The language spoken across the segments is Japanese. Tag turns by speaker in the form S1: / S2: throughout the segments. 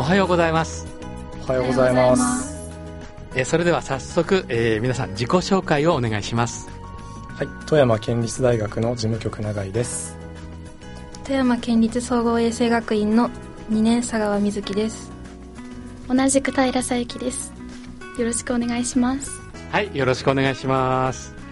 S1: はようございます。
S2: おはようございます。
S1: それでは早速、皆さん自己紹介をお願いします。
S2: はい、富山県立大学の事務局永井です。
S3: 富山県立総合衛生学院の2年佐川瑞希です。
S4: 同じく平佐幸です。よろしくお願いします。
S1: はい、よろしくお願いします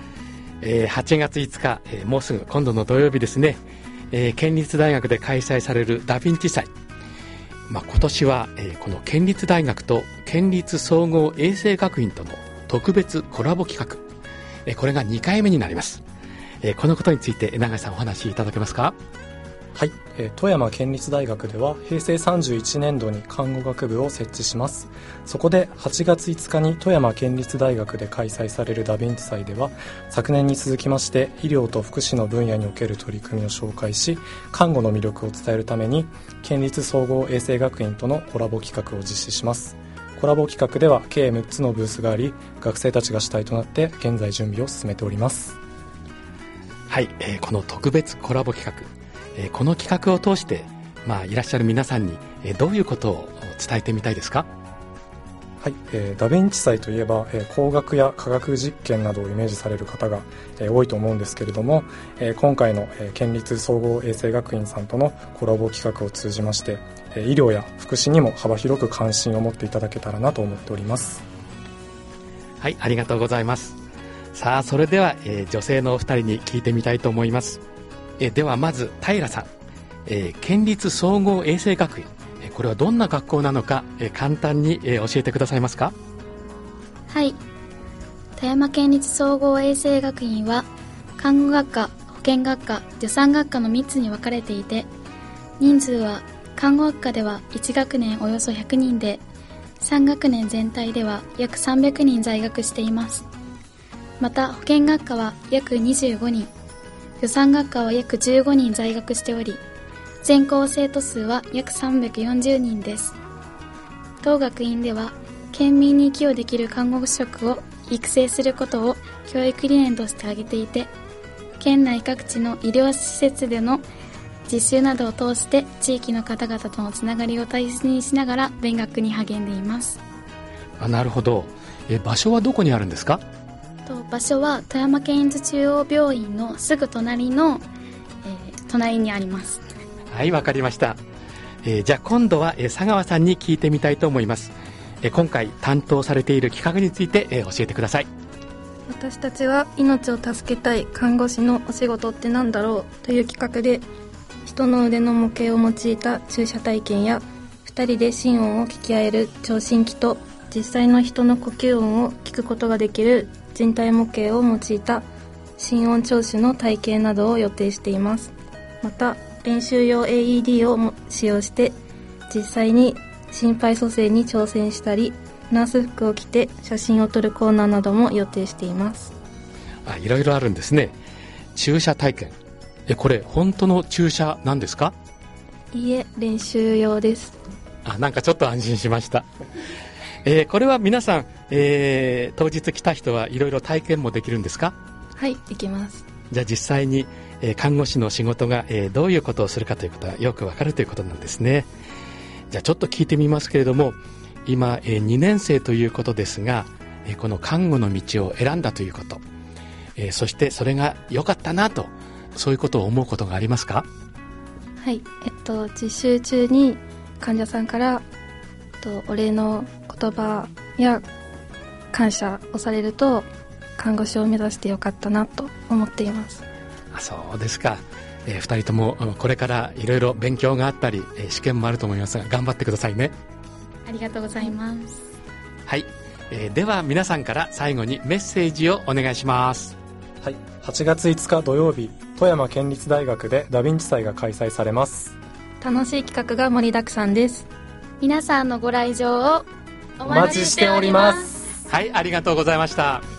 S1: 。8月5日、もうすぐ今度の土曜日ですね、県立大学で開催されるダヴィンチ祭、今年は、この県立大学と県立総合衛生学院との特別コラボ企画、これが2回目になります。このことについて永井さんお話しいただけますか？
S2: はい、富山県立大学では平成31年度に看護学部を設置します。そこで8月5日に富山県立大学で開催されるダヴィンチ祭では、昨年に続きまして医療と福祉の分野における取り組みを紹介し、看護の魅力を伝えるために県立総合衛生学院とのコラボ企画を実施します。コラボ企画では計6つのブースがあり、学生たちが主体となって現在準備を進めております。
S1: はい、この特別コラボ企画、この企画を通して、いらっしゃる皆さんに、どういうことを伝えてみたいですか？
S2: はい、ダヴィンチ祭といえば、工学や科学実験などをイメージされる方が、多いと思うんですけれども、今回の、県立総合衛生学院さんとのコラボ企画を通じまして、医療や福祉にも幅広く関心を持っていただけたらなと思っております。
S1: はい、ありがとうございます。さあ、それでは、女性のお二人に聞いてみたいと思います。ではまず平さん、県立総合衛生学院、これはどんな学校なのか、簡単に、教えてくださいますか？
S4: はい、富山県立総合衛生学院は看護学科、保健学科、助産学科の3つに分かれていて、人数は看護学科では1学年およそ100人で、3学年全体では約300人在学しています。また保健学科は約25人、助産学科は約15人在学しており、全校生徒数は約340人です。当学院では県民に寄与できる看護職を育成することを教育理念として挙げていて、県内各地の医療施設での実習などを通して地域の方々とのつながりを大切にしながら勉学に励んでいます。
S1: なるほど。場所はどこにあるんですか？
S4: 場所は富山県立中央病院のすぐ隣の、隣にあります。
S1: はい、わかりました。じゃあ今度は、佐川さんに聞いてみたいと思います。今回担当されている企画について、教えてください。
S3: 私たちは命を助けたい看護師のお仕事ってなんだろうという企画で、人の腕の模型を用いた注射体験や2人で心音を聞き合える聴診器と、実際の人の呼吸音を聞くことができる人体模型を用いた心音聴取の体験などを予定しています。また練習用 AED を使用して実際に心肺蘇生に挑戦したり、ナース服を着て写真を撮るコーナーなども予定しています。
S1: いろいろあるんですね。注射体験、これ本当の注射なんですか？
S3: いいえ、練習用です。
S1: なんかちょっと安心しました。これは皆さん、当日来た人はいろいろ体験もできるんですか？
S3: はい、できます。
S1: じゃあ実際に、看護師の仕事が、どういうことをするかということがよくわかるということなんですね。じゃあちょっと聞いてみますけれども、今、2年生ということですが、この看護の道を選んだということ、そしてそれが良かったなと、そういうことを思うことがありますか？
S3: はい、実習中に患者さんからお礼の言葉や感謝をされると、看護師を目指してよかったなと思っています。
S1: そうですか。2人ともこれからいろいろ勉強があったり、試験もあると思いますが、頑張ってくださいね。
S4: ありがとうございます。
S1: はい、では皆さんから最後にメッセージをお願いします。
S2: はい、8月5日土曜日、富山県立大学でダヴィンチ祭が開催されます。
S3: 楽しい企画が盛りだくさんです。
S4: 皆さんのご来場を
S2: お待ちしております。
S1: はい、ありがとうございました。